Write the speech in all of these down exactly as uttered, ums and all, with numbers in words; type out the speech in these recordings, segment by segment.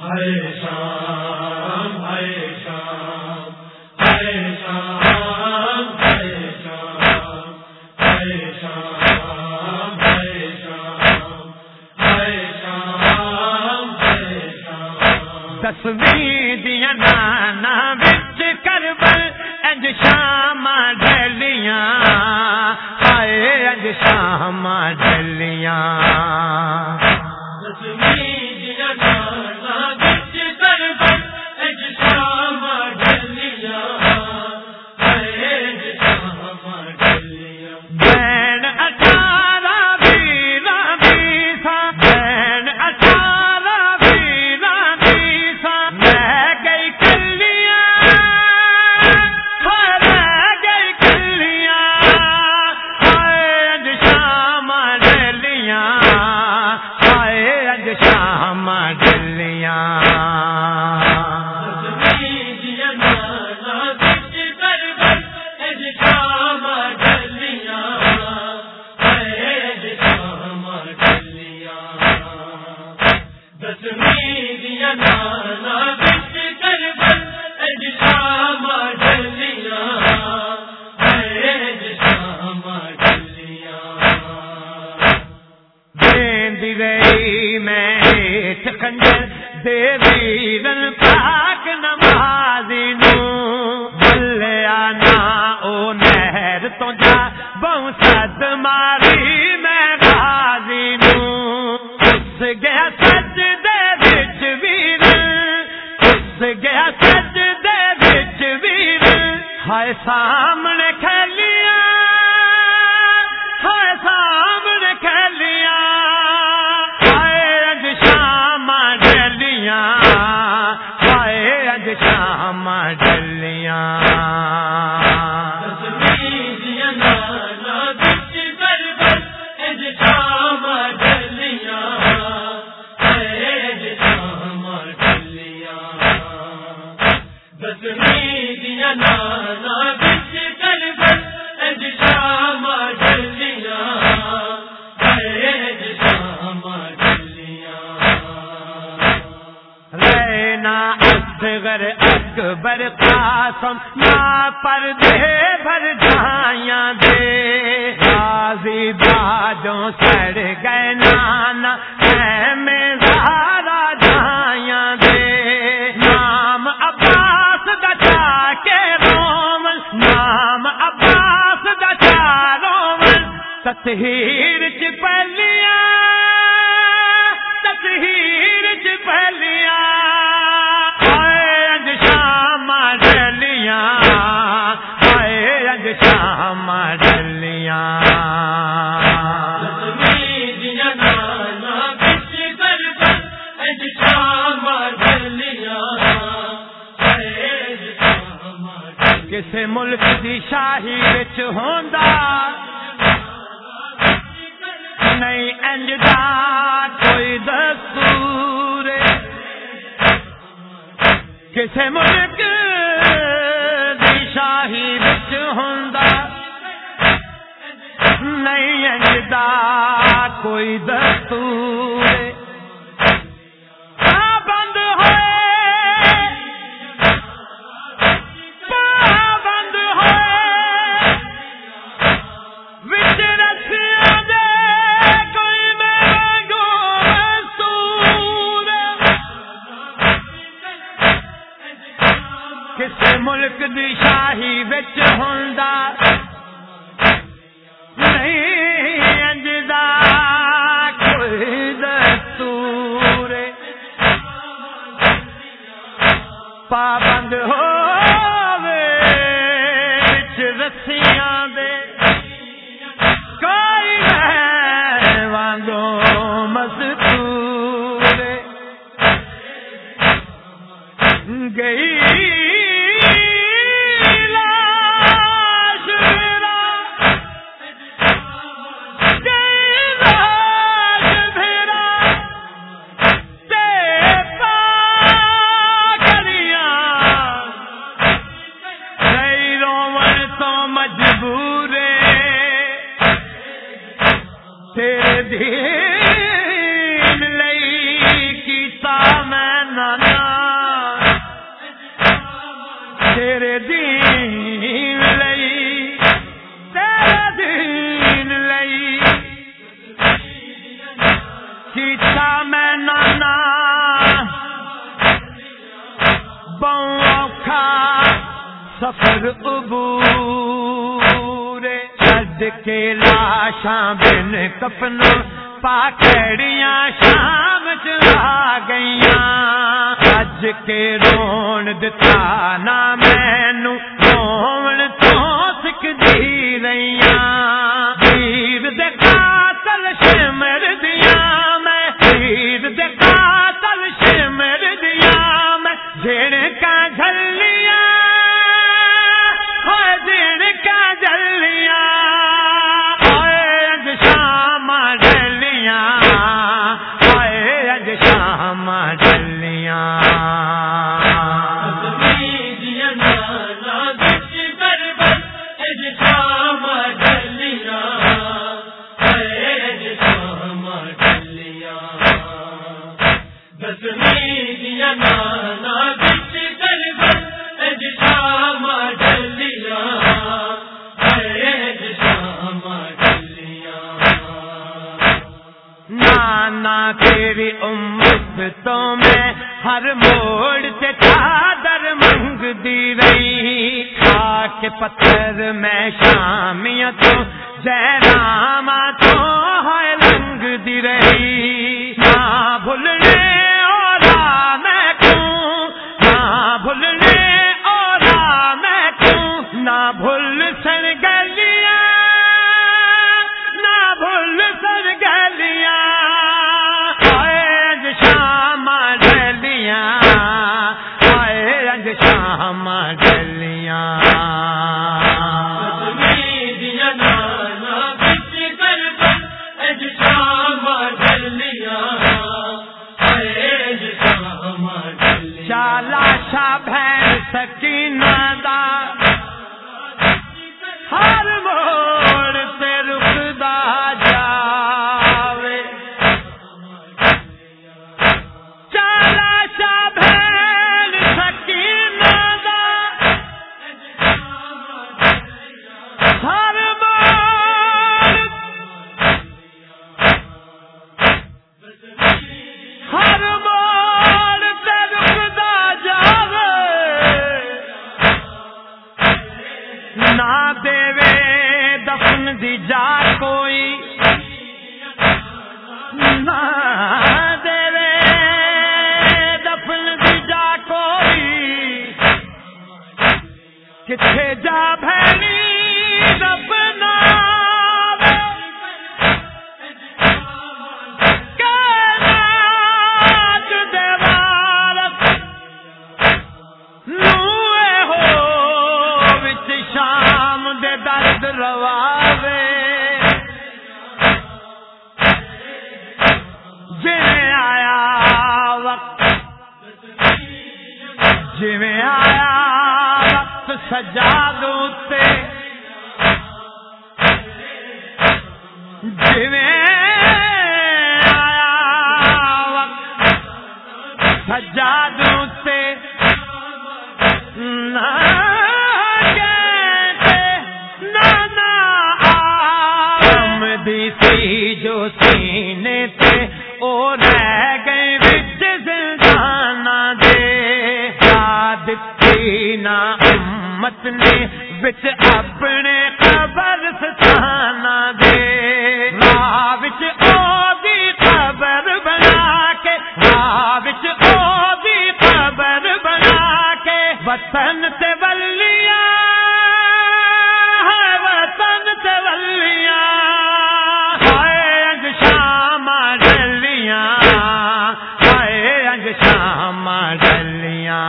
ہائے شام ہائے شام ہائے شام ہائے شام ہائے شام ہائے شام ہائے شام ہائے شام دسویں دیا نانا بچ کربل اج شام ڈلیاں ہائے اج شام ڈلیاں دیویرن پاک نمازی نو بلیا نا او نہر تو جا بہو سد ماری میں غازی نو اس گیا سج دے وچ ویرن اس گیا سج دے وچ ویرن ہائے سامنے کھیلیاں ہائے سامنے کھیلیاں ہائے اج شام ڈلیاں اصغر اکبر قاسم ماں پر دے بھر جائیاں دے غازی باجوں سڑ گئے نانا اے میں زہرا جائیاں دے نام عباس دا چا کے رومن نام عباس دا چا رومن تطہیر چ پہلیاں تطہیر چ پہلیاں شام ڈلیاں کسے ملک دی شاہی وچ ہوندا نہیں انج دا کوئی دستور کسے ملک دی شاہی وچ ہوندا نہیں انج دا کوئی دستور پابند ہوئے پابند ہوئے وچ رسیاں دے کوئی مانگو منصور کسے ملک دی شاہی وچ ہوندا پابند ہووے وچ رسیاں دے کوئی ہے وانگو مستور گئی تیرے دین لئی کیتا میں نہ تیرے دین لئی تیرے دین لئی کیتا میں نانا بہوں اوکھا سفر عبور چھڈ کے لاشاں بن کفنوں پاکڑیاں شام چلا گئیاں اج کے رون دتا نہ مینوں رون تو سکدی رہیاں پیر دے قاتل شمر دیاں میں پیر دے قاتل شمر دیاں میں جڑ کا جھلیاں ہوئے جڑ کا جھلیاں ہوئے اج شام ڈلیاں ہوئے اج شام ڈلیاں نانا تیری امت تو میں ہر موڑ سے چادر منگ دی رہی خاک پتھر میں شامیاں تو جہراما تو ہے لنگ دی رہی نہ بھولنے اولا میں کیوں نہ بھولنے اولا میں کیوں نہ بھول سر گلیاں نہ بھول سر گلیاں شام ڈلیاں چالا شاہ بہن سکینہ دا ہر موڑ سے رکدا جاوے چالا شاہ بہن سکینہ دا ہر موڑ ہر موڑ سے رکدا جاوے نہ دیوے دفن دی جا کوئی نہ دیوے دفن دی جا کوئی کتھے جا بھینی رب ناوے کائنات دے وارث نوے ہو وچ شام دے درد رواوے جویں آیا وقت جویں آیا وقت سجاد اتے جویں آیا وقت سجاد اتے نہ کہتے نانا آم دی سی جو سینے تے او رہ گئے وچ زندانہ دے یاد تھی نا امت نے وچ اپنے قبر ستانا دے راہ وچ او دی قبر بنا کے راہ وچ او دی قبر بنا کے وطن تے ولیاں ہے وطن تے ولیاں ہائے اج شام ڈلیاں ہائے اج شام ڈلیاں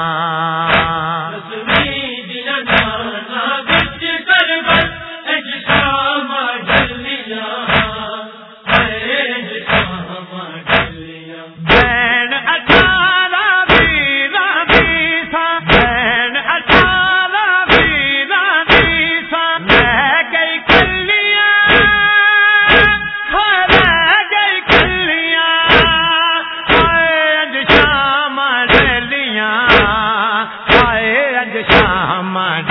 بین اٹھارہ ویرا بیسا بین اٹھارہ ویرا بیسا رہ گئی کلیاں رہ گئی کلیاں اج شام ماں